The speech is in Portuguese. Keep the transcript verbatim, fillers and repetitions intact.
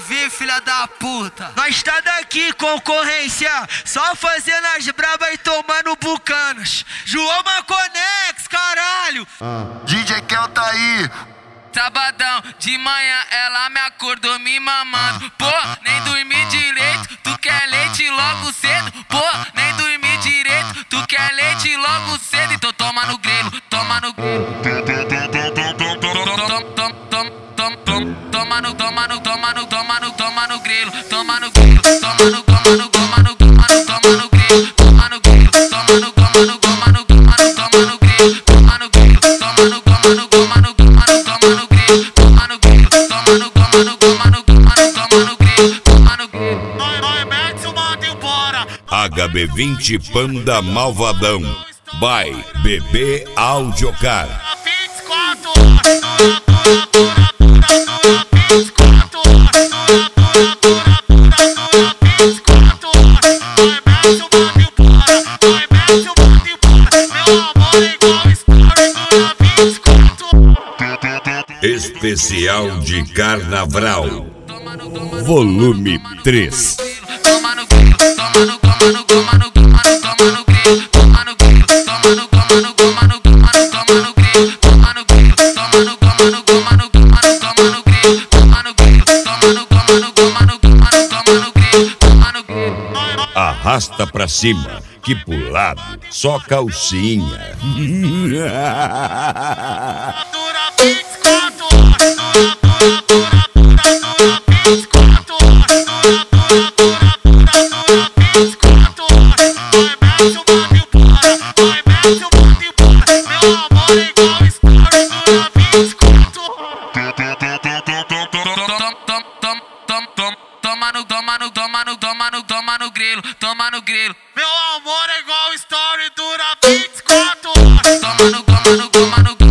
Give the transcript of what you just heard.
ouvir, filha da puta. Nós tá daqui, concorrência, só fazendo as brabas e tomando bucanas. João Maconex, caralho. ah. D J Kel tá aí. Sabadão, de manhã ela me acordou me mamando. Pô, nem dormi direito, tu quer leite logo cedo. Pô, nem dormi direito, tu quer leite logo cedo. Então toma no grelo, toma no grelo. Toma no, toma no, toma no, toma no, toma no grelo. Toma no grelo, toma no, toma no, toma no, toma no, toma no grelo. Toma no grelo, toma no, toma no, toma no, toma no, toma no grelo. Toma no grelo, toma no, toma no, toma no, toma no, toma no grelo. Toma no grelo, toma no, toma no, toma no, toma no, toma no grelo. Toma no grelo. Nós, nós mete o manda embora. H B vinte Panda Malvadão. By B B Audiocar. vinte e quatro horas. Especial de Carnaval, volume três. Toma no grelo, toma no, toma no, toma no, toma no, toma no grelo. Toma no grelo, toma no, toma no, toma no, toma no, toma no grelo. Toma no grelo, toma no, toma no, toma no, toma no, toma no grelo. Toma no grelo, toma no, toma no, toma no, toma no, toma no grelo. Toma no grelo. Arrasta pra cima, que pro lado só calcinha. Dura vinte e quatro horas. Dura, dura, dura, dura, vinte e quatro horas. Dura, dura, dura, dura, vinte e quatro horas. Vai mete o manda embora. Vai mete o manda embora. Meu amor é igual story. Dura vinte e quatro horas. Toma no, toma no, toma no, toma no, toma no grelo. Toma no grelo. Meu amor é igual story. Dura vinte e quatro horas. Toma no, toma no, toma no.